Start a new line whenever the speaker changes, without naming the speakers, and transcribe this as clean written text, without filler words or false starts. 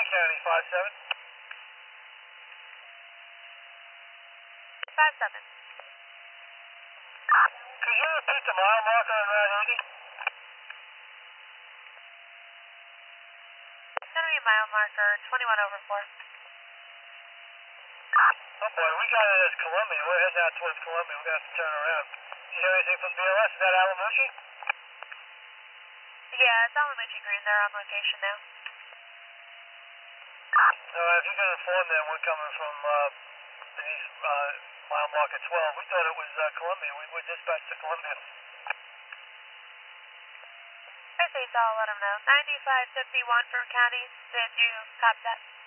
County, 57.
57.
Could you repeat the mile marker on Route 80?
It's going to be mile marker 21 over 4.
Oh boy, we got it as Columbia. We're heading out towards Columbia. We're going to have to turn around. Did you hear anything from BLS? Is that Alamucci?
Yeah, it's Alamucci Green. They're on location now.
If you can inform them, we're coming from beneath mile marker 12. We thought it was Columbia. We were dispatched to Columbia.
I see, so I'll let them know. 9551 from county. Did you copy that?